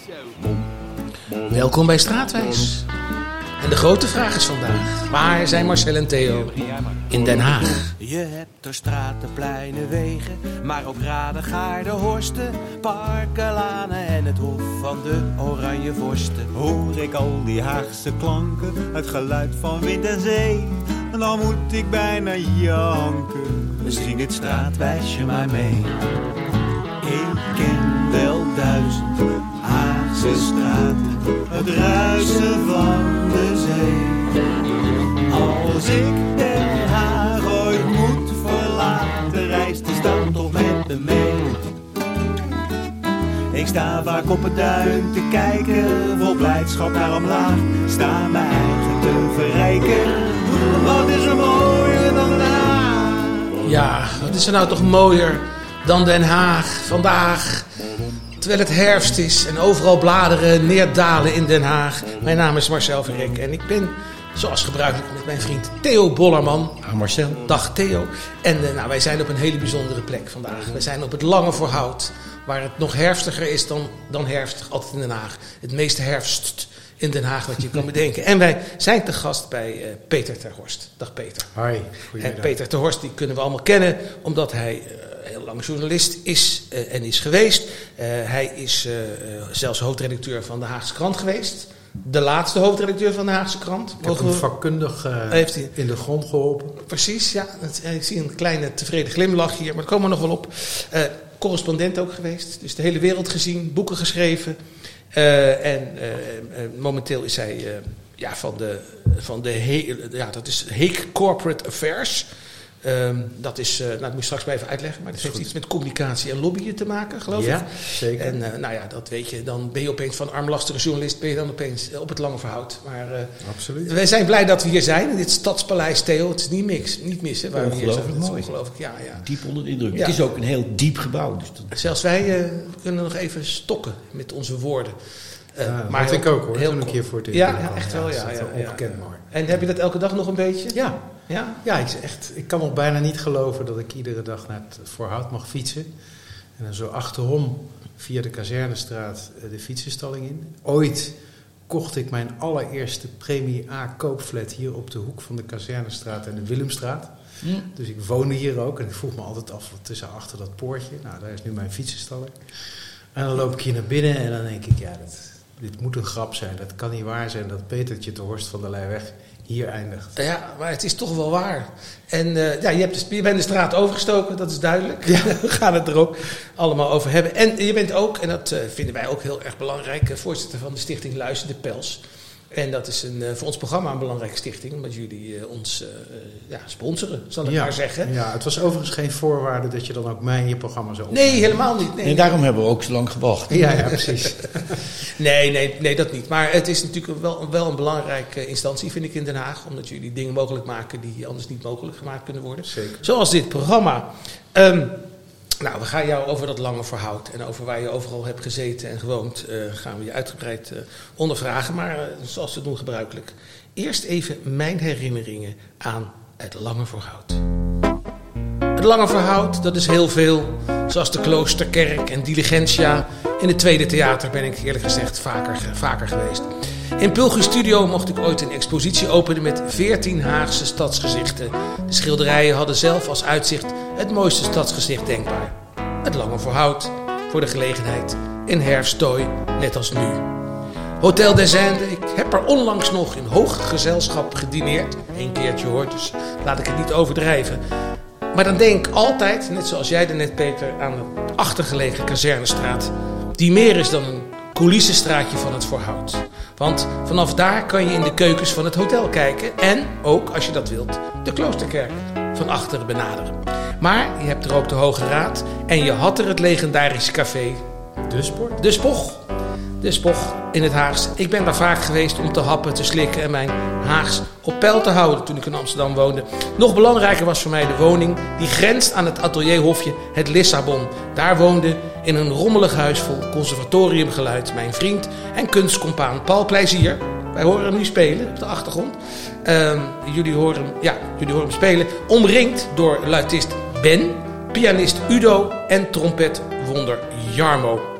Welkom bij Straatwijs. En de grote vraag is vandaag: waar zijn Marcel en Theo in Den Haag? Je hebt er straten, pleinen, wegen, maar ook raden, gaarden, horsten, parken, lanen en het hof van de oranje vorsten. Hoor ik al die Haagse klanken, het geluid van wind en zee, en dan moet ik bijna janken. Zing het straatwijsje maar mee. Ik ken wel 1000 Haagse straten, het ruisen van de zee. Als ik Den Haag ooit moet verlaten, reist de stad toch met me mee. Ik sta vaak op het duin te kijken, vol blijdschap naar omlaag. Sta mijn eigen te verrijken, wat is er mooier dan Den Haag? Ja, wat is er nou toch mooier dan Den Haag vandaag? Terwijl het herfst is en overal bladeren neerdalen in Den Haag. Mijn naam is Marcel Verrek en ik ben zoals gebruikelijk met mijn vriend Theo Bollerman. Marcel. Dag Theo. En wij zijn op een hele bijzondere plek vandaag. We zijn op het Lange Voorhout, waar het nog herfstiger is dan herfstig altijd in Den Haag. Het meeste herfst in Den Haag wat je kan bedenken. En wij zijn te gast bij Peter ter Horst. Dag Peter. Hoi. En Peter ter Horst die kunnen we allemaal kennen omdat hij heel lang journalist is en is geweest. Hij is zelfs hoofdredacteur van de Haagse Krant geweest. De laatste hoofdredacteur van de Haagse Krant. Ik heb hem vakkundig in de grond geholpen. Precies, ja. Ik zie een kleine tevreden glimlach hier, maar daar komen we nog wel op. Correspondent ook geweest, dus de hele wereld gezien, boeken geschreven. Momenteel is hij dat is Hague Corporate Affairs. Dat moet je straks maar even uitleggen, maar dat heeft iets met communicatie en lobbyen te maken, geloof ik. Ja, zeker. En dat weet je, dan ben je opeens van armlastige journalist, ben je dan opeens op het Lange Voorhout. Maar absoluut. Wij zijn blij dat we hier zijn, in dit Stadspaleis, Theo. Het is niet missen waar we hier zijn. Ongelooflijk mooi. Ongelooflijk, ja. Diep onder de indruk. Ja. Het is ook een heel diep gebouw. Dus Zelfs wij kunnen nog even stokken met onze woorden. maar dat ik ook hoor, heel toen ik hier voor het eerst Ja, echt wel, ja. Ongekend mooi. En heb je dat elke dag nog een beetje? Ja. Ja? Ja, ik kan nog bijna niet geloven dat ik iedere dag naar het Voorhout mag fietsen. En dan zo achterom via de Kazernestraat de fietsenstalling in. Ooit kocht ik mijn allereerste Premie A koopflat hier op de hoek van de Kazernestraat en de Willemstraat. Dus ik woonde hier ook en ik vroeg me altijd af wat is er achter dat poortje. Nou, daar is nu mijn fietsenstalling. En dan loop ik hier naar binnen en dan denk ik, dit moet een grap zijn. Dat kan niet waar zijn dat Petertje ter Horst van der Leijweg hier eindigt. Ja, maar het is toch wel waar. En je bent de straat overgestoken, dat is duidelijk. Ja. We gaan het er ook allemaal over hebben. En je bent ook, en dat vinden wij ook heel erg belangrijk, voorzitter van de stichting Luister de Pels. En dat is voor ons programma een belangrijke stichting, omdat jullie ons sponsoren, zal ik maar zeggen. Ja, het was overigens geen voorwaarde dat je dan ook mij in je programma zou opnemen. Nee, helemaal niet. Nee. En daarom hebben we ook zo lang gewacht. Ja, precies. Nee, dat niet. Maar het is natuurlijk wel een belangrijke instantie, vind ik, in Den Haag. Omdat jullie dingen mogelijk maken die anders niet mogelijk gemaakt kunnen worden. Zeker. Zoals dit programma. We gaan jou over dat Lange Voorhout en over waar je overal hebt gezeten en gewoond, gaan we je uitgebreid ondervragen. Maar zoals we doen gebruikelijk. Eerst even mijn herinneringen aan het Lange Voorhout. Het Lange Voorhout, dat is heel veel. Zoals de Kloosterkerk en Diligentia. In het Tweede Theater ben ik eerlijk gezegd vaker geweest. In Pulgus Studio mocht ik ooit een expositie openen met 14 Haagse stadsgezichten. De schilderijen hadden zelf als uitzicht het mooiste stadsgezicht denkbaar. Het Lange Voorhout, voor de gelegenheid, in herfsttooi, net als nu. Hotel des Indes, ik heb er onlangs nog in hoog gezelschap gedineerd. 1 keertje hoor, dus laat ik het niet overdrijven. Maar dan denk ik altijd, net zoals jij net Peter, aan de achtergelegen Kazernestraat, die meer is dan een coulissenstraatje van het Voorhout. Want vanaf daar kan je in de keukens van het hotel kijken en ook, als je dat wilt, de Kloosterkerk van achteren benaderen. Maar je hebt er ook de Hoge Raad en je had er het legendarische café De Spog in het Haags. Ik ben daar vaak geweest om te happen, te slikken en mijn Haags op peil te houden toen ik in Amsterdam woonde. Nog belangrijker was voor mij de woning die grenst aan het atelierhofje Het Lissabon. Daar woonde in een rommelig huis vol conservatoriumgeluid mijn vriend en kunstcompaan Paul Plezier. Wij horen hem nu spelen op de achtergrond. Jullie horen hem spelen. Omringd door luitist Ben, pianist Udo en trompetwonder Jarmo.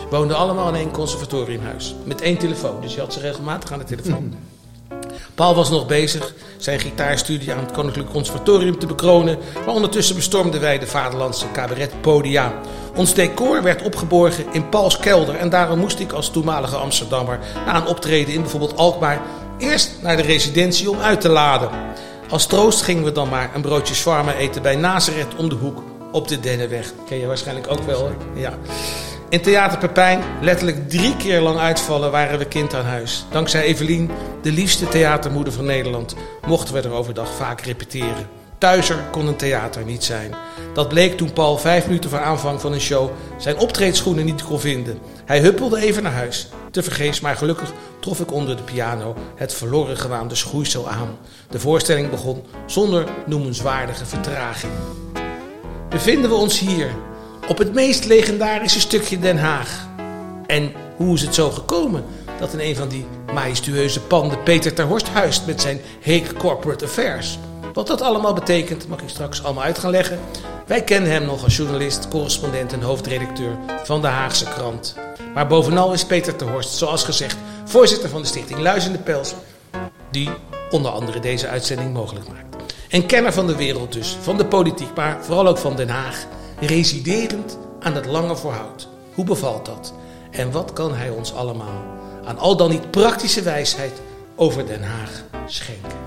woonden allemaal in één conservatoriumhuis. Met 1 telefoon, dus je had ze regelmatig aan de telefoon. Paul was nog bezig zijn gitaarstudie aan het Koninklijk Conservatorium te bekronen, maar ondertussen bestormden wij de vaderlandse cabaretpodia. Ons decor werd opgeborgen in Pauls kelder en daarom moest ik als toenmalige Amsterdammer na een optreden in bijvoorbeeld Alkmaar eerst naar de residentie om uit te laden. Als troost gingen we dan maar een broodje shawarma eten bij Nazareth om de hoek op de Dennenweg. Ken je waarschijnlijk ook wel, hè? Ja. In Theater Pepijn, letterlijk 3 keer lang uitvallen, waren we kind aan huis. Dankzij Evelien, de liefste theatermoeder van Nederland, mochten we er overdag vaak repeteren. Thuiser kon een theater niet zijn. Dat bleek toen Paul 5 minuten voor aanvang van een show zijn optreedschoenen niet kon vinden. Hij huppelde even naar huis. Tevergeefs, maar gelukkig trof ik onder de piano het verloren gewaande schoeisel aan. De voorstelling begon zonder noemenswaardige vertraging. Bevinden we ons hier, op het meest legendarische stukje Den Haag. En hoe is het zo gekomen dat in een van die majestueuze panden Peter ter Horst huist met zijn Hague Corporate Affairs? Wat dat allemaal betekent, mag ik straks allemaal uit gaan leggen. Wij kennen hem nog als journalist, correspondent en hoofdredacteur van de Haagse krant. Maar bovenal is Peter ter Horst, zoals gezegd, voorzitter van de stichting Luis in de Pels, die onder andere deze uitzending mogelijk maakt. En kenner van de wereld dus, van de politiek, maar vooral ook van Den Haag, residerend aan het Lange Voorhout. Hoe bevalt dat? En wat kan hij ons allemaal aan al dan niet praktische wijsheid over Den Haag schenken?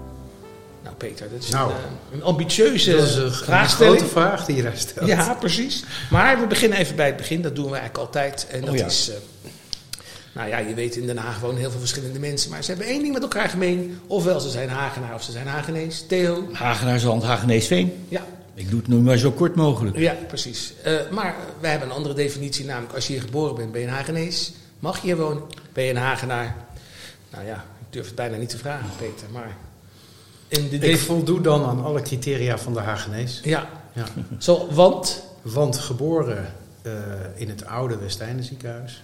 Nou Peter, dat is een ambitieuze vraagstelling. Grote vraag die je daar stelt. Ja, precies. Maar we beginnen even bij het begin. Dat doen we eigenlijk altijd. En dat is... nou ja, je weet in Den Haag wonen heel veel verschillende mensen. Maar ze hebben 1 ding met elkaar gemeen. Ofwel ze zijn Hagenaar of ze zijn Hagenees. Theo? Hagenaarland, Hageneesveen. Ja. Ik doe het nu maar zo kort mogelijk. Ja, precies. Maar wij hebben een andere definitie. Namelijk als je hier geboren bent, ben je een Hagenees. Mag je hier wonen? Ben je een Hagenaar? Nou ja, ik durf het bijna niet te vragen, Peter. Maar... Ik voldoe dan aan alle criteria van de Hagenees. Ja. Zo, want? Want geboren in het oude Westeinde ziekenhuis.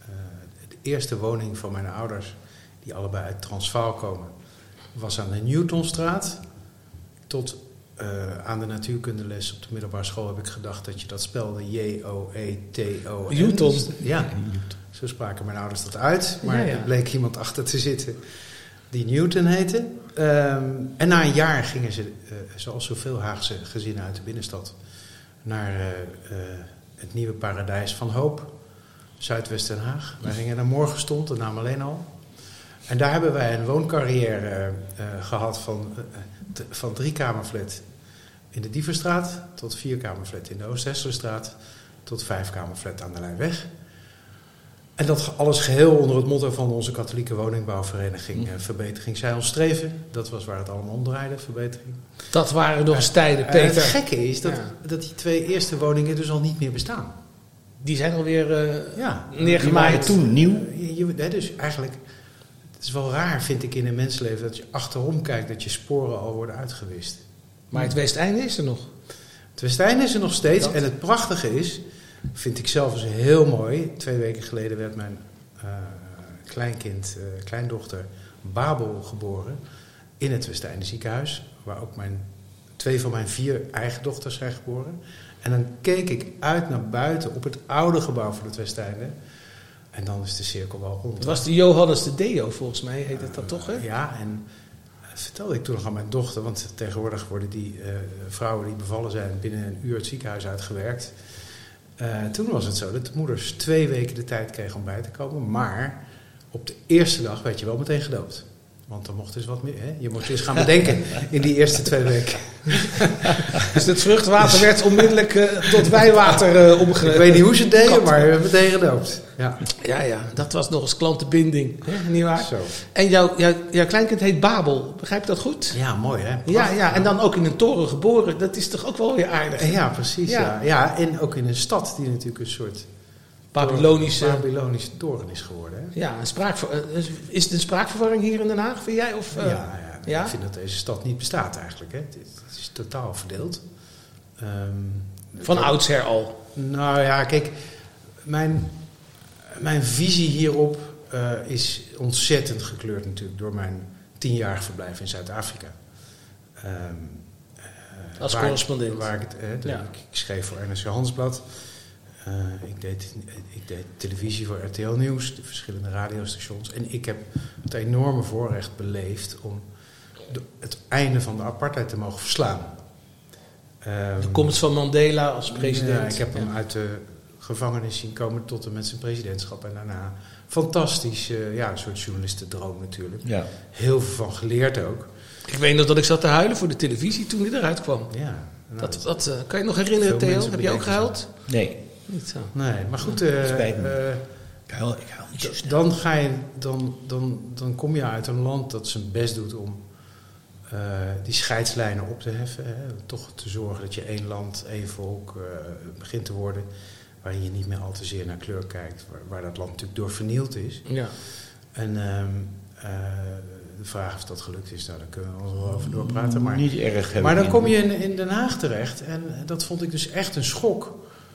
De eerste woning van mijn ouders, die allebei uit Transvaal komen, was aan de Newtonstraat. Tot aan de natuurkundeles op de middelbare school heb ik gedacht dat je dat spelde J-O-E-T-O-N. Newton. Ja, zo spraken mijn ouders dat uit. Maar er bleek iemand achter te zitten die Newton heette. En na een jaar gingen ze, zoals zoveel Haagse gezinnen uit de binnenstad, naar het nieuwe paradijs van Hoop, Zuidwest Den Haag. Wij gingen naar Morgenstond, de naam alleen al. En daar hebben wij een wooncarrière gehad van 3-kamerflat in de Dieverstraat tot 4-kamerflat in de Oost-Hesselstraat tot 5-kamerflat aan de Lijnweg. En dat alles geheel onder het motto van onze katholieke woningbouwvereniging Verbetering zij ons streven. Dat was waar het allemaal om draaide, verbetering. Dat waren nog eens tijden, Peter. Het gekke is dat die 2 eerste woningen dus al niet meer bestaan. Die zijn alweer neergemaaid. Toen nieuw. Dus eigenlijk, het is wel raar vind ik in een mensenleven dat je achterom kijkt dat je sporen al worden uitgewist. Maar het Westeinde is er nog. Het Westeinde is er nog steeds. En het prachtige is, vind ik zelf eens heel mooi. 2 weken geleden werd mijn kleindochter Babel geboren in het Westeinde ziekenhuis, waar ook 2 van mijn 4 eigen dochters zijn geboren. En dan keek ik uit naar buiten op het oude gebouw van het Westeinde. En dan is de cirkel wel rond. Het was de Johannes de Deo, volgens mij heet het dat toch, hè? Ja, en vertelde ik toen nog aan mijn dochter, want tegenwoordig worden die vrouwen die bevallen zijn binnen een uur het ziekenhuis uitgewerkt. Toen was het zo dat de moeders 2 weken de tijd kregen om bij te komen. Maar op de eerste dag werd je wel meteen gedoopt. Want er mocht dus wat meer. Hè? Je moest eens gaan bedenken in die eerste 2 weken. Dus het vruchtwater werd onmiddellijk tot wijwater omgezet. Ik weet niet hoe ze het deden, maar we hebben meteen gedoopt. Ja, dat was nog eens klantenbinding. Hè? Niet waar? Zo. En jouw kleinkind heet Babel. Begrijp je dat goed? Ja, mooi hè? Ja, en dan ook in een toren geboren. Dat is toch ook wel weer aardig? Ja, precies. Ja, en ook in een stad die natuurlijk een soort Babylonische toren is geworden. Hè? Ja, is het een spraakverwarring hier in Den Haag, vind jij? Of, ik vind dat deze stad niet bestaat eigenlijk. Hè? Het is totaal verdeeld. Van oudsher al? Nou ja, kijk, mijn visie hierop is ontzettend gekleurd natuurlijk door mijn 10-jarig verblijf in Zuid-Afrika. Als correspondent. Ik schreef voor NRC Handelsblad. Ik deed televisie voor RTL Nieuws, de verschillende radiostations. En ik heb het enorme voorrecht beleefd om het einde van de apartheid te mogen verslaan. De komst van Mandela als president. Ja, ik heb hem uit de gevangenis zien komen tot en met zijn presidentschap. En daarna fantastisch, een soort journalistendroom natuurlijk. Ja. Heel veel van geleerd ook. Ik weet nog dat ik zat te huilen voor de televisie toen hij eruit kwam. Ja, dat kan je nog herinneren, veel Theo? mensen Heb je ook bedenken gehuild? Nee, Niet zo. Nee, maar goed. spijt me. Ik huil niet zo snel. Dan kom je uit een land dat zijn best doet om die scheidslijnen op te heffen. Hè? Toch te zorgen dat je één land, één volk begint te worden. Waarin je niet meer al te zeer naar kleur kijkt. Waar dat land natuurlijk door vernield is. Ja. En de vraag of dat gelukt is, daar kunnen we wel over doorpraten. Maar, Niet erg. maar dan kom je in Den Haag terecht. En dat vond ik dus echt een schok.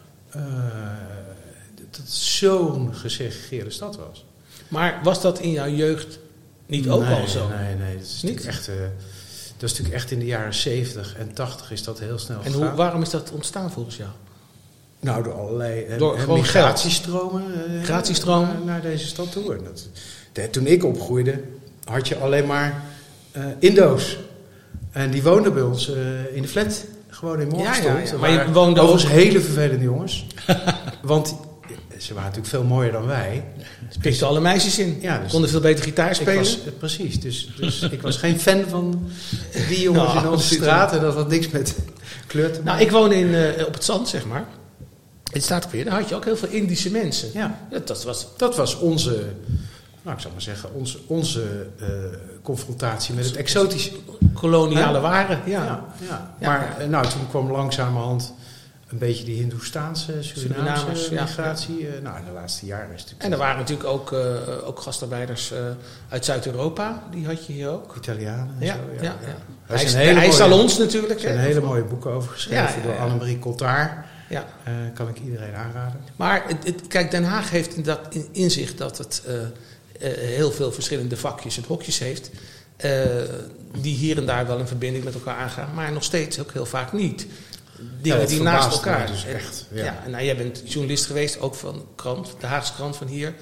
Dat het zo'n gesegregeerde stad was. Maar was dat in jouw jeugd niet ook al zo? Nee. Dat is natuurlijk echt in de jaren 70 en 80 is dat heel snel En gegaan. waarom is dat ontstaan volgens jou? Nou, door allerlei Door gewoon migratiestromen Migratiestromen? naar deze stad toe. En toen ik opgroeide, had je alleen maar Indo's. En die woonden bij ons in de flat, gewoon in Morgenstond. Ja. Maar je woonde overigens hele vervelende jongens. Want ze waren natuurlijk veel mooier dan wij. Pikten alle meisjes in. Ja, dus Konden veel beter gitaar spelen. Precies, dus ik was geen fan van die jongens in onze absoluut. straat. En dat had niks met kleur te maken. Nou, ik woonde op het zand, zeg maar. Het staat ook weer. Daar had je ook heel veel Indische mensen. Ja. Dat was was onze, ik zou maar zeggen, onze confrontatie met het exotische. koloniale waren. Ja. Maar toen kwam langzamerhand een beetje die Hindoestaanse, Surinaamse migratie. In de laatste jaren is het natuurlijk... En er waren natuurlijk ook gastarbeiders uit Zuid-Europa. Die had je hier ook. Italianen en zo. Ja. De ijssalons natuurlijk. Er zijn hele mooie boeken over geschreven door Annemarie Coltart. Ja. Kan ik iedereen aanraden. Maar kijk, Den Haag heeft inderdaad inzicht dat het heel veel verschillende vakjes en hokjes heeft. Die hier en daar wel een verbinding met elkaar aangaan. Maar nog steeds ook heel vaak niet. Dingen die naast elkaar. Dus echt, en jij bent journalist geweest, ook van de Haagse krant van hier.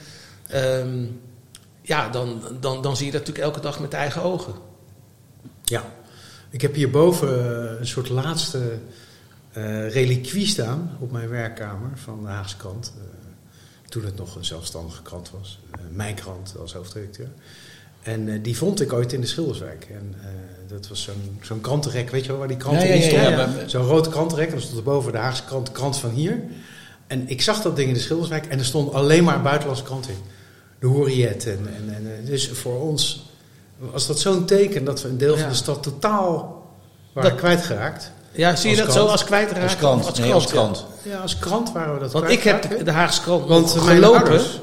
Dan zie je dat natuurlijk elke dag met de eigen ogen. Ja, ik heb hierboven een soort laatste reliquie staan op mijn werkkamer van de Haagse krant. Toen het nog een zelfstandige krant was. Mijn krant als hoofdredacteur. En die vond ik ooit in de Schilderswijk. En dat was zo'n krantenrek, weet je wel, waar die kranten in stonden. Ja. Zo'n rood krantenrek. En er stond erboven de Haagse krant, de krant van hier. En ik zag dat ding in de Schilderswijk. En er stond alleen maar buitenlandse kranten in. De Hurriyet. Dus voor ons was dat zo'n teken dat we een deel van de stad totaal waren kwijtgeraakt. Ja, zie je dat zo als kwijtraken? Als krant. Ja, als krant waren we dat Want ik heb de Haagse krant gelopen. Ouders,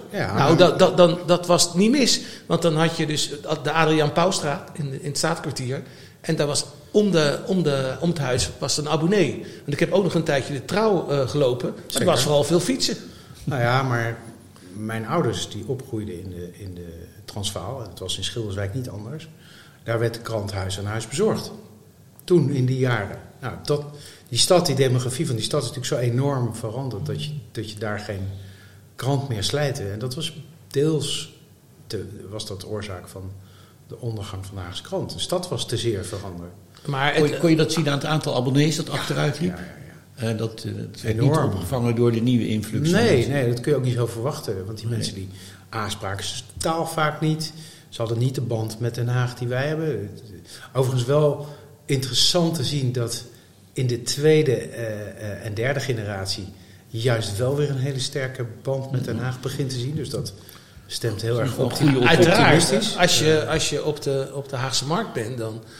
dat was niet mis. Want dan had je dus de Adriaan Pauwstraat in het Staatkwartier. En daar was om het huis was een abonnee. Want ik heb ook nog een tijdje de Trouw gelopen. Maar er was vooral veel fietsen. Nou ja, maar mijn ouders die opgroeiden in de Transvaal. En het was in Schilderswijk niet anders. Daar werd de krant Huis aan Huis bezorgd. Toen, in die jaren. Nou, die demografie van die stad is natuurlijk zo enorm veranderd dat je daar geen krant meer slijtte. En dat was deels was dat de oorzaak van de ondergang van de Haagse krant. De stad was te zeer veranderd. Maar kon je dat zien aan het aantal abonnees dat achteruit liep? Ja. Dat werd niet opgevangen door de nieuwe influx. Nee, dat kun je ook niet zo verwachten. Want die mensen die aanspraken ze taal vaak niet. Ze hadden niet de band met Den Haag die wij hebben. Overigens wel interessant te zien dat in de tweede en derde generatie juist wel weer een hele sterke band met Den Haag begint te zien. Dus dat stemt heel erg optimistisch. Als je op de Haagse markt bent,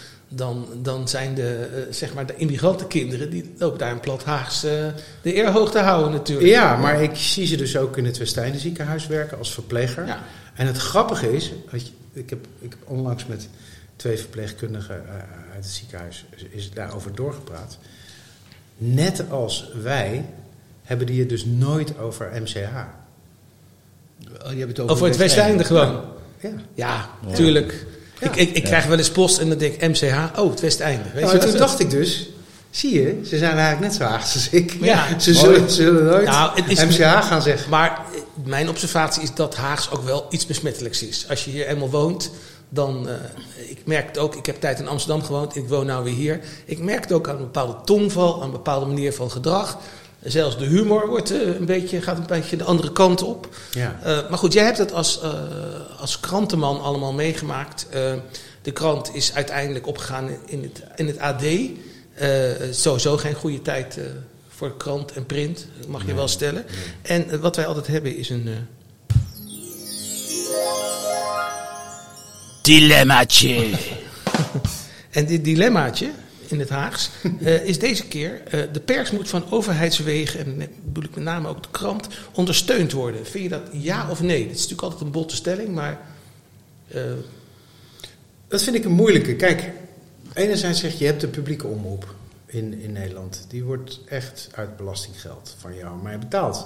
dan zijn de immigrantenkinderen die lopen daar in plat Haags de eer hoog te houden natuurlijk. Ja, maar ik zie ze dus ook in het Westeinde ziekenhuis werken als verpleger. Ja. En het grappige is, ik heb onlangs met 2 verpleegkundigen uit het ziekenhuis is daarover doorgepraat. Net als wij hebben die het dus nooit over MCH. Je hebt het over het Westeinde gewoon. Ja, tuurlijk. Ja. Ik krijg wel eens post en dan denk ik MCH, het Westeinde. Weet je, toen dacht ik dus, Zie je, ze zijn eigenlijk net zo Haags als ik. Ja, ze zullen nooit MCH gaan zeggen. Maar mijn observatie is dat Haags ook wel iets besmettelijks is. Als je hier eenmaal woont, dan... ik merk het ook, ik heb tijd in Amsterdam gewoond, ik woon nou weer hier. Ik merk het ook aan een bepaalde tongval, aan een bepaalde manier van gedrag. Zelfs de humor gaat een beetje de andere kant op. Ja. Maar goed, jij hebt het als krantenman allemaal meegemaakt. De krant is uiteindelijk opgegaan in het AD. Sowieso geen goede tijd voor krant en print, mag je wel stellen. Nee. En wat wij altijd hebben is een... dilemmaatje. En dit dilemmaatje in het Haags is deze keer... de pers moet van overheidswegen, en bedoel ik met name ook de krant, ondersteund worden. Vind je dat ja of nee? Dat is natuurlijk altijd een botte stelling, maar... Dat vind ik een moeilijke. Kijk, enerzijds zeg je hebt de publieke omroep in Nederland. Die wordt echt uit belastinggeld van jou en mij betaald.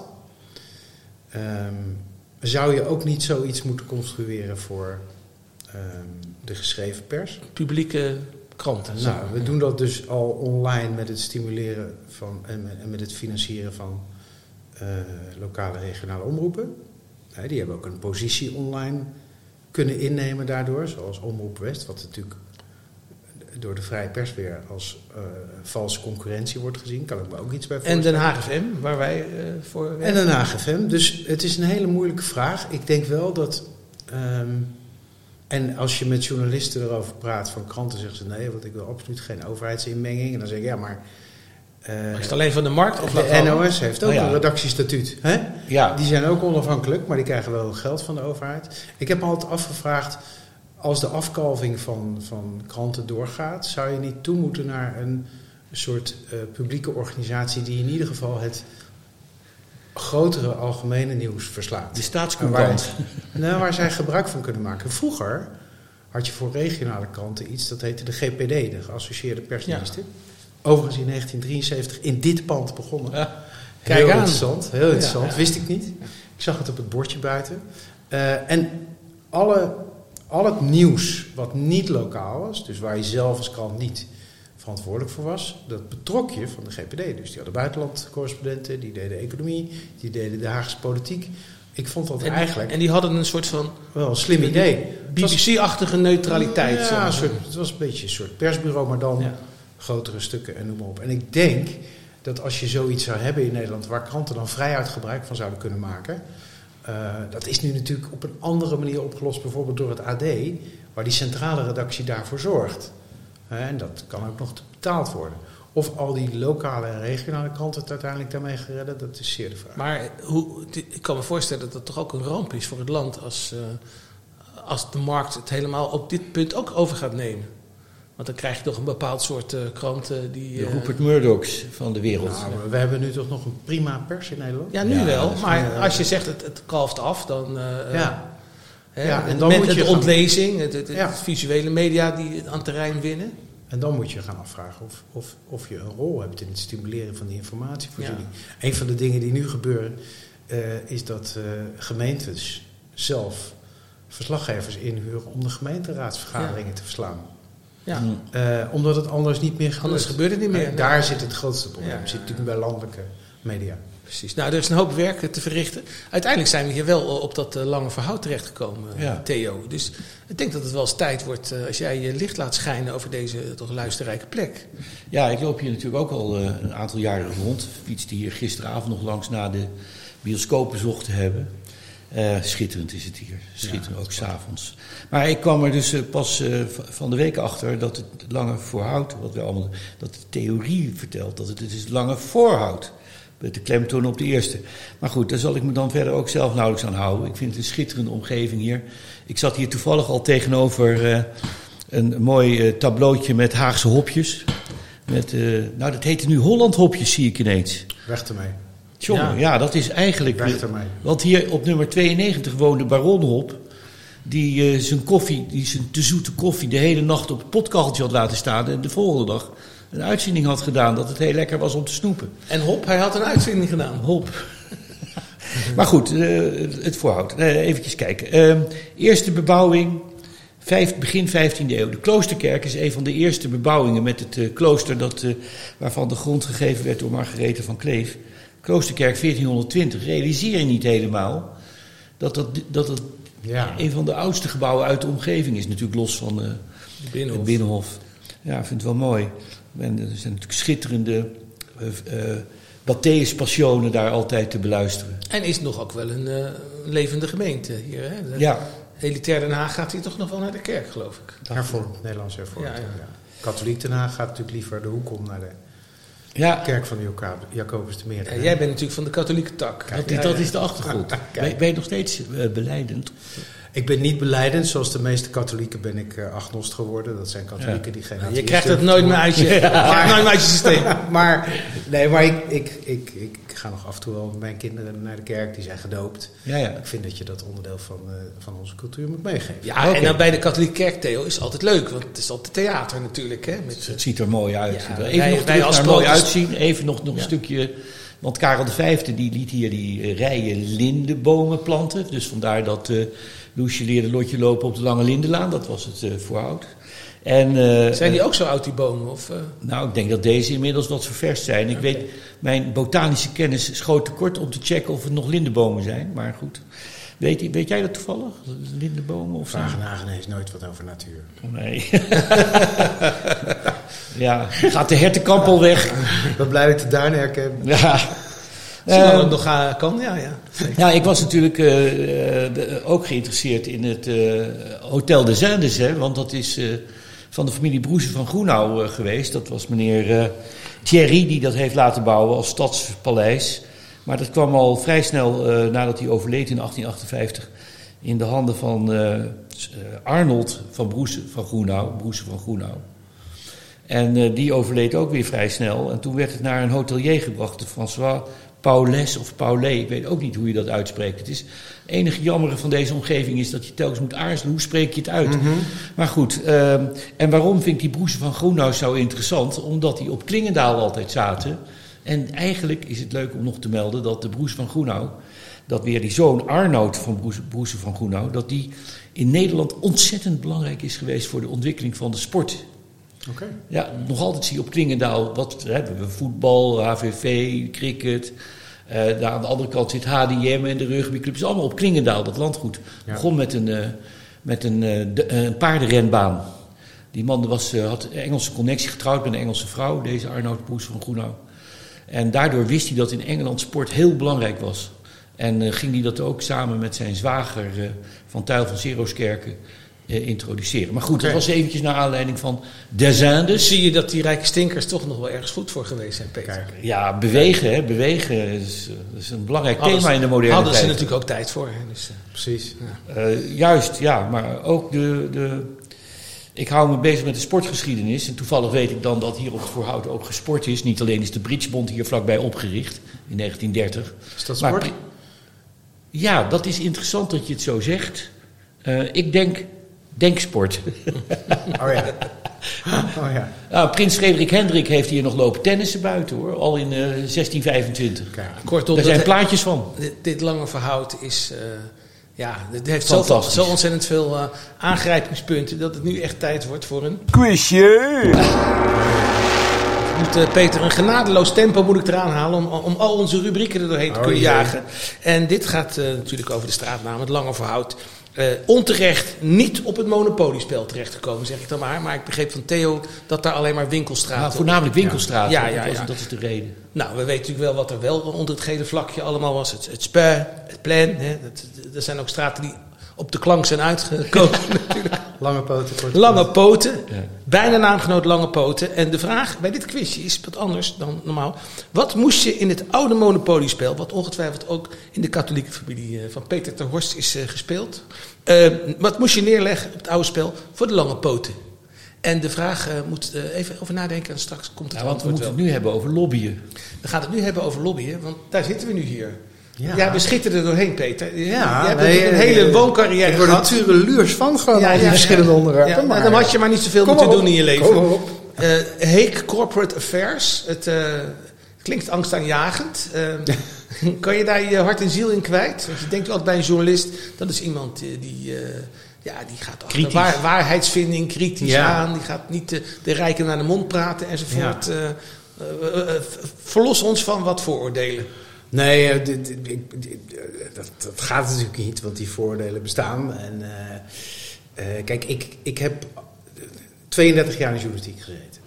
Zou je ook niet zoiets moeten construeren voor de geschreven pers? Publieke kranten. Nou, we doen dat dus al online met het stimuleren van en met het financieren van lokale regionale omroepen. Die hebben ook een positie online kunnen innemen daardoor, zoals Omroep West, wat natuurlijk door de vrije pers weer als valse concurrentie wordt gezien. Kan ik me ook iets bij voorstellen. En Den Haag FM, waar wij voor werken. En Den Haag FM. Dus het is een hele moeilijke vraag. Ik denk wel dat... en als je met journalisten erover praat van kranten, zeggen ze nee, want ik wil absoluut geen overheidsinmenging. En dan zeg ik ja, maar... is het alleen van de markt? Of de NOS heeft ook een redactiestatuut. Hè? Ja. Die zijn ook onafhankelijk, maar die krijgen wel geld van de overheid. Ik heb me altijd afgevraagd, als de afkalving van kranten doorgaat, zou je niet toe moeten naar een soort publieke organisatie die in ieder geval het grotere algemene nieuws verslaat. De Staatscourant. Waar zij gebruik van kunnen maken. Vroeger had je voor regionale kranten iets, dat heette de GPD, de Geassocieerde Persdiensten. Ja. Overigens in 1973 in dit pand begonnen. Ja. Heel interessant, heel interessant. Ja. Wist ik niet. Ik zag het op het bordje buiten. En al het nieuws wat niet lokaal was, dus waar je zelf als krant niet verantwoordelijk voor was, dat betrok je van de GPD. Dus die hadden buitenlandcorrespondenten, die deden economie, die deden de Haagse politiek. Ik vond dat eigenlijk... En die hadden een soort van... Wel een slim idee. BBC-achtige neutraliteit. Ja, het was een beetje een soort persbureau, maar dan grotere stukken en noem maar op. En ik denk dat als je zoiets zou hebben in Nederland, waar kranten dan vrijuit gebruik van zouden kunnen maken... dat is nu natuurlijk op een andere manier opgelost, bijvoorbeeld door het AD, waar die centrale redactie daarvoor zorgt. En dat kan ook nog betaald worden. Of al die lokale en regionale kranten het uiteindelijk daarmee geredden, dat is zeer de vraag. Maar ik kan me voorstellen dat het toch ook een ramp is voor het land als de markt het helemaal op dit punt ook over gaat nemen. Want dan krijg je toch een bepaald soort kranten die... De Rupert Murdochs van de wereld. Nou, we hebben nu toch nog een prima pers in Nederland? Ja, nu wel. Maar als je zegt het kalft af, dan... en dan moet je de ontlezing, het visuele media die aan terrein winnen. En dan moet je gaan afvragen of je een rol hebt in het stimuleren van die informatievoorziening. Ja. Een van de dingen die nu gebeuren is dat gemeentes zelf verslaggevers inhuren om de gemeenteraadsvergaderingen te verslaan. Ja. Omdat het anders niet meer gebeurt. Anders gebeurt het niet meer. Daar zit het grootste probleem. Zit natuurlijk bij landelijke media. Precies. Nou, er is een hoop werk te verrichten. Uiteindelijk zijn we hier wel op dat lange verhoud terechtgekomen, Theo. Dus ik denk dat het wel eens tijd wordt als jij je licht laat schijnen over deze toch luisterrijke plek. Ja, ik loop hier natuurlijk ook al een aantal jaren rond. Fietste hier gisteravond nog langs na de bioscoop bezocht te hebben. Schitterend is het hier. Schitterend, ook 's avonds. Maar ik kwam er dus pas van de week achter dat het lange voorhout, dat de theorie vertelt dat het is lange voorhout. Met de klemtoon op de eerste. Maar goed, daar zal ik me dan verder ook zelf nauwelijks aan houden. Ik vind het een schitterende omgeving hier. Ik zat hier toevallig al tegenover een mooi tableautje met Haagse hopjes. Dat heette nu Holland hopjes, zie ik ineens. Weg ermee. Tjonge, ja, dat is eigenlijk... Weg ermee. Want hier op nummer 92 woonde Baron Hop, die zijn te zoete koffie de hele nacht op het potkacheltje had laten staan en de volgende dag een uitzending had gedaan dat het heel lekker was om te snoepen. En Hop, hij had een uitzending gedaan. Hop. Maar goed, het voorhoud. Eventjes kijken. Eerste bebouwing begin 15e eeuw. De Kloosterkerk is een van de eerste bebouwingen met het klooster waarvan de grond gegeven werd door Margarethe van Kleef. Kloosterkerk 1420. Realiseer je niet helemaal dat het een van de oudste gebouwen uit de omgeving is. Natuurlijk los van het Binnenhof. Ja, ik vind het wel mooi. En er zijn natuurlijk schitterende Matthäus-passionen daar altijd te beluisteren. En is nog ook wel een levende gemeente hier, hè? Ja. Elitair Den Haag gaat hier toch nog wel naar de kerk, geloof ik. Hervormd, Nederlands hervormd. Ja. Katholiek Den Haag gaat natuurlijk liever de hoek om naar de kerk van de Jacobus de Meer. En jij bent natuurlijk van de katholieke tak. Dat is de achtergrond. Ben je nog steeds belijdend? Ik ben niet belijdend. Zoals de meeste katholieken ben ik agnost geworden. Dat zijn katholieken die geen atheïsten. Je krijgt het nooit meer uit je systeem. maar ik ga nog af en toe wel met mijn kinderen naar de kerk. Die zijn gedoopt. Ja. Ik vind dat je dat onderdeel van onze cultuur moet meegeven. Ja, en dan bij de katholieke kerk, Theo, is het altijd leuk. Want het is altijd theater natuurlijk. Hè, het ziet er mooi uit. Ja, even nog terug naar mooi uitzien. Even nog een stukje. Want Karel V die liet hier die rijen lindenbomen planten. Dus vandaar dat Loesje leerde Lotje lopen op de Lange Lindenlaan. Dat was het voorhout. Zijn die ook zo oud, die bomen? Of? Nou, ik denk dat deze inmiddels wat ververst zijn. Ik weet, mijn botanische kennis schoot tekort om te checken of het nog lindenbomen zijn. Maar goed. Weet jij dat toevallig? Lindenbomen of zo? Wagenaar heeft nooit wat over natuur. Nee. Ja, gaat de hertenkamp al weg. Wat blij dat ik de duinen herken. Ja. Zolang het nog kan, ja. Ja, ik was natuurlijk ook geïnteresseerd in het Hotel des Indes, hè, want dat is van de familie Broese van Groenau geweest. Dat was meneer Thierry die dat heeft laten bouwen als stadspaleis. Maar dat kwam al vrij snel nadat hij overleed in 1858 in de handen van Arnold van Broese van Groenau. En die overleed ook weer vrij snel. En toen werd het naar een hotelier gebracht, de François Paules of Paulet. Ik weet ook niet hoe je dat uitspreekt. Het enige jammere van deze omgeving is dat je telkens moet aarzelen. Hoe spreek je het uit? Mm-hmm. Maar goed, en waarom vind ik die Broese van Groenau zo interessant? Omdat die op Klingendaal altijd zaten. En eigenlijk is het leuk om nog te melden dat de Broese van Groenau, dat weer die zoon Arnoud van Broese van Groenau, dat die in Nederland ontzettend belangrijk is geweest voor de ontwikkeling van de sport. Okay. Ja, nog altijd zie je op Klingendaal, wat hebben we? Voetbal, HVV, cricket. Daar aan de andere kant zit HDM en de rugbyclub. Het is allemaal op Klingendaal, dat landgoed. Ja. Begon met een paardenrenbaan. Die man had een Engelse connectie, getrouwd met een Engelse vrouw, deze Arnoud Broese van Groenau. En daardoor wist hij dat in Engeland sport heel belangrijk was. En ging hij dat ook samen met zijn zwager van Tuyl van Seroskerken introduceren. Maar goed, dat was eventjes naar aanleiding van des Indes. Zie je dat die rijke stinkers toch nog wel ergens goed voor geweest zijn, Peter? Kijk, ja, bewegen. Bewegen is een belangrijk thema in de moderne tijd. Hadden ze natuurlijk ook tijd voor. Hè? Dus, precies. Ja. Juist, ja. Maar ook ik hou me bezig met de sportgeschiedenis. En toevallig weet ik dan dat hier op het Voorhout ook gesport is. Niet alleen is de Bridgebond hier vlakbij opgericht in 1930. Is dat sport? Ja, dat is interessant dat je het zo zegt. Ik denk sport. Oh ja. Oh ja. Nou, Prins Frederik Hendrik heeft hier nog lopen tennissen buiten, hoor. Al in 1625. Kijk. Kortom, daar zijn plaatjes van. Dit Lange Voorhout is... het heeft zo ontzettend veel aangrijpingspunten dat het nu echt tijd wordt voor een quizje. Peter, een genadeloos tempo moet ik eraan halen om al onze rubrieken er doorheen te kunnen jagen. En dit gaat natuurlijk over de straatnaam, het Lange Voorhout. Onterecht niet op het monopoliespel terechtgekomen, zeg ik dan maar. Maar ik begreep van Theo dat daar alleen maar winkelstraten... Nou, voornamelijk winkelstraten, ja. Dat is de reden. Nou, we weten natuurlijk wel wat er wel onder het gele vlakje allemaal was. Het Spui, het Plein. Er zijn ook straten die op de klank zijn uitgekomen natuurlijk. Lange poten. Lange poten. Ja. Bijna naamgenoot Lange Poten. En de vraag bij dit quizje is wat anders dan normaal. Wat moest je in het oude monopoliespel, wat ongetwijfeld ook in de katholieke familie van Peter ter Horst is gespeeld. Wat moest je neerleggen op het oude spel voor de Lange Poten? En de vraag moet even over nadenken en straks komt het antwoord wel. Want we moeten het nu hebben over lobbyen. We gaan het nu hebben over lobbyen, want daar zitten we nu hier. Ja, we schieten er doorheen, Peter. Ja, je hebt een hele wooncarrière ik word er tureluurs van gewoon al die verschillende onderwerpen. Ja, maar dan had je maar niet zoveel moeten doen in je leven. Heek Corporate Affairs. Het klinkt angstaanjagend. Kan je daar je hart en ziel in kwijt? Want je denkt altijd bij een journalist, dat is iemand die gaat achter waarheidsvinding kritisch aan. Die gaat niet de rijken naar de mond praten enzovoort. Ja. Verlos ons van wat vooroordelen. Nee, dat gaat natuurlijk niet, want die vooroordelen bestaan. En kijk, ik heb 32 jaar in journalistiek gezeten.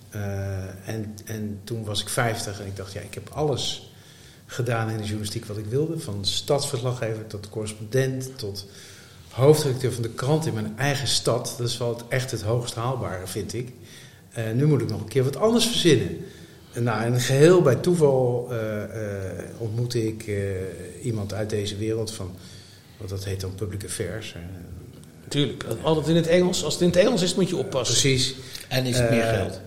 En toen was ik 50 en ik dacht, ik heb alles gedaan in de journalistiek wat ik wilde. Van stadsverslaggever tot correspondent tot hoofdredacteur van de krant in mijn eigen stad. Dat is wel echt het hoogst haalbare, vind ik. Nu moet ik nog een keer wat anders verzinnen. En geheel bij toeval ontmoette ik iemand uit deze wereld van, wat dat heet dan public affairs. Tuurlijk, altijd in het Engels. Als het in het Engels is, moet je oppassen. Precies. En is het meer geld?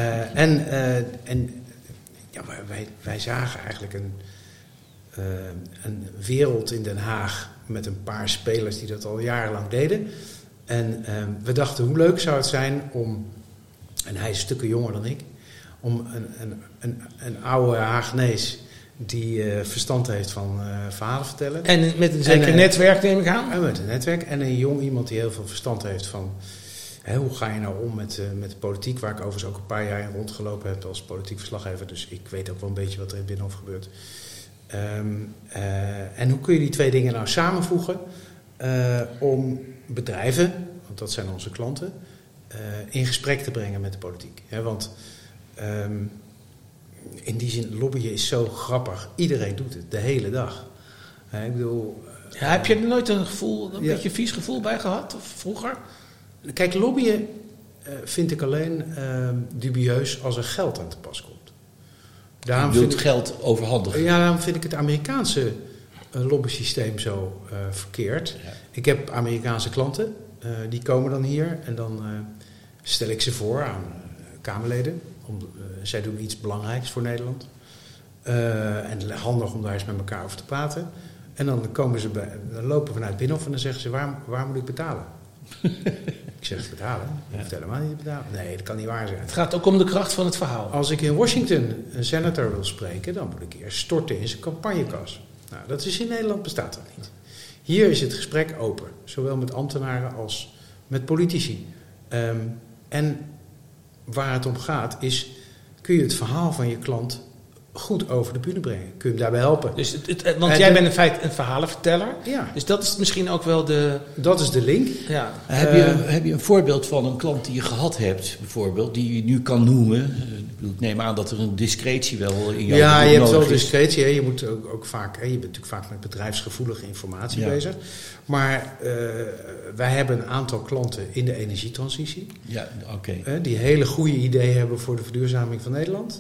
Wij zagen eigenlijk een wereld in Den Haag met een paar spelers die dat al jarenlang deden. En we dachten, hoe leuk zou het zijn om, en hij is stukken jonger dan ik, om een oude Haagnees die verstand heeft van verhalen vertellen. En met een zeker netwerk, neem ik aan? En met een netwerk. En een jong iemand die heel veel verstand heeft van, hoe ga je nou om met de politiek, waar ik overigens ook een paar jaar in rondgelopen heb als politiek verslaggever. Dus ik weet ook wel een beetje wat er in Binnenhof gebeurt. En hoe kun je die twee dingen nou samenvoegen om bedrijven, want dat zijn onze klanten, in gesprek te brengen met de politiek. Want in die zin, lobbyen is zo grappig. Iedereen doet het, de hele dag. Ik bedoel... heb je er nooit een beetje vies gevoel bij gehad, of vroeger? Kijk, lobbyen vind ik alleen dubieus als er geld aan te pas komt. Daarom je wilt geld overhandigen. Ja, daarom vind ik het Amerikaanse lobbysysteem zo verkeerd. Ja. Ik heb Amerikaanse klanten, die komen dan hier en dan stel ik ze voor aan Kamerleden. Zij doen iets belangrijks voor Nederland. En handig om daar eens met elkaar over te praten. En dan dan lopen we naar het Binnenhof en dan zeggen ze, waar moet ik betalen? Ik zeg, betalen? Je hoeft helemaal niet te betalen. Nee, dat kan niet waar zijn. Het gaat ook om de kracht van het verhaal. Als ik in Washington een senator wil spreken, dan moet ik eerst storten in zijn campagnekas. Nou, dat is in Nederland, bestaat dat niet. Hier is het gesprek open. Zowel met ambtenaren als met politici. En waar het om gaat is, kun je het verhaal van je klant goed over de bühne brengen. Kun je hem daarbij helpen. Dus want jij bent in feite een verhalenverteller. Ja. Dus dat is misschien ook wel Dat is de link. Ja. Heb je een voorbeeld van een klant die je gehad hebt, bijvoorbeeld, die je nu kan noemen? Ik neem aan dat er een discretie wel in jouw Ja, je hebt wel discretie. Hè. Je moet ook vaak, je bent natuurlijk vaak met bedrijfsgevoelige informatie bezig. Maar wij hebben een aantal klanten in de energietransitie. Ja, oké. Die hele goede ideeën hebben voor de verduurzaming van Nederland.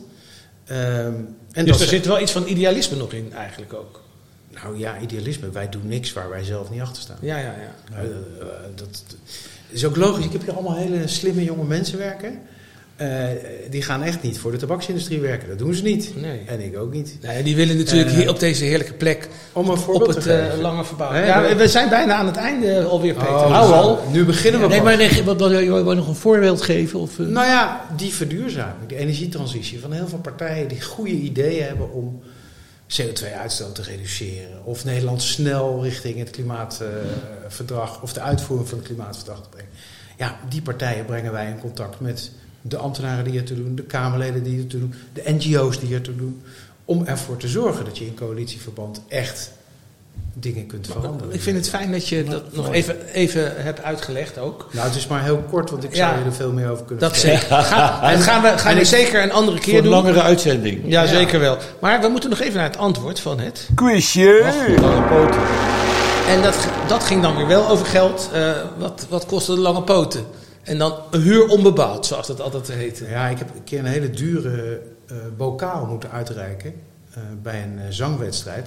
En dus er zit wel iets van idealisme nog in eigenlijk ook. Nou ja, idealisme. Wij doen niks waar wij zelf niet achter staan. Ja. Dat is ook logisch. Ik heb hier allemaal hele slimme jonge mensen werken. Die gaan echt niet voor de tabaksindustrie werken. Dat doen ze niet. Nee. En ik ook niet. Nee, die willen natuurlijk hier op deze heerlijke plek om een voorbeeld op het te geven. lange verbouwen. Ja, we zijn bijna aan het einde alweer, Peter. Al. Nu beginnen we. Je wil nog een voorbeeld geven? Of, Nou ja, die verduurzaming, de energietransitie van heel veel partijen die goede ideeën hebben om CO2-uitstoot te reduceren. Of Nederland snel richting het klimaatverdrag of de uitvoering van het klimaatverdrag te brengen. Ja, die partijen brengen wij in contact met de ambtenaren die ertoe doen, de Kamerleden die ertoe doen, de NGO's die ertoe doen, om ervoor te zorgen dat je in coalitieverband echt dingen kunt veranderen. Ik vind het fijn dat je dat nog even hebt uitgelegd ook. Nou, het is maar heel kort, want ik zou je er veel meer over kunnen vertellen. Dat zeker. Gaan we zeker een andere keer doen. Voor een langere uitzending. Ja, zeker wel. Maar we moeten nog even naar het antwoord van het quizje. Lange poten. En dat ging dan weer wel over geld. Wat kostte de lange poten? En dan een huur onbebouwd, zoals dat altijd heette. Ja, ik heb een keer een hele dure bokaal moeten uitreiken bij een zangwedstrijd.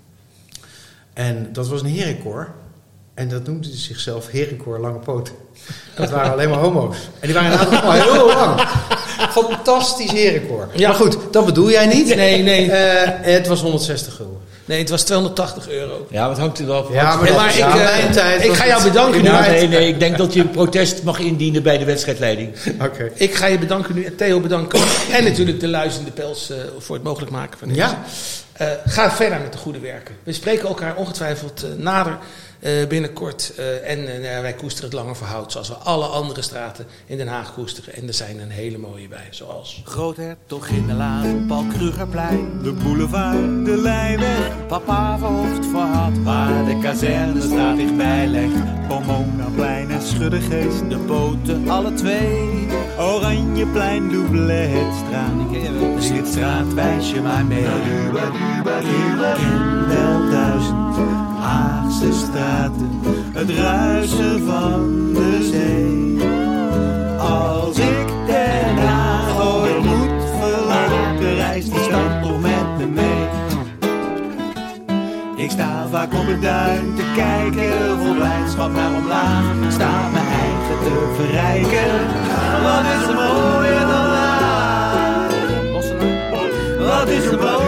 En dat was een herenkoor. En dat noemde zichzelf Herenkoor Lange Poten. Dat waren alleen maar homo's. En die waren inderdaad nog heel lang. Fantastisch herenkoor. Ja. Maar goed, dat bedoel jij niet. Nee. Het was 160 gulden. Nee, het was €280. Ja, wat hangt er dan af? Ja, maar ik ga jou bedanken. Nee, ik denk dat je een protest mag indienen bij de wedstrijdleiding. Oké. Ik ga je bedanken nu, Theo bedanken. En natuurlijk de luizende pels voor het mogelijk maken van deze. Ja. Ga verder met de goede werken. We spreken elkaar ongetwijfeld nader binnenkort. Wij koesteren het Langerverhout zoals we alle andere straten in Den Haag koesteren. En er zijn een hele mooie bij, zoals Groothertoginnelaan, Paul Krugerplein, De boulevard, de Leijweg, Papa Verhoofd Verhad, waar de kazernestraat dichtbij legt. Pomonaplein en Schuddegeest, de boten alle twee. Oranjeplein, Doublehetstraat. Slitstraat, wijs je maar mee. Ik ken wel 1000 Haagse straten, het ruisen van de zee. Als ik Den Haag ooit moet verlaten, reist die stad toch met me mee. Ik sta vaak op het duin te kijken, vol blijdschap naar omlaag. Sta mijn eigen te verrijken, wat is er mooier dan daar? Wat is er mooier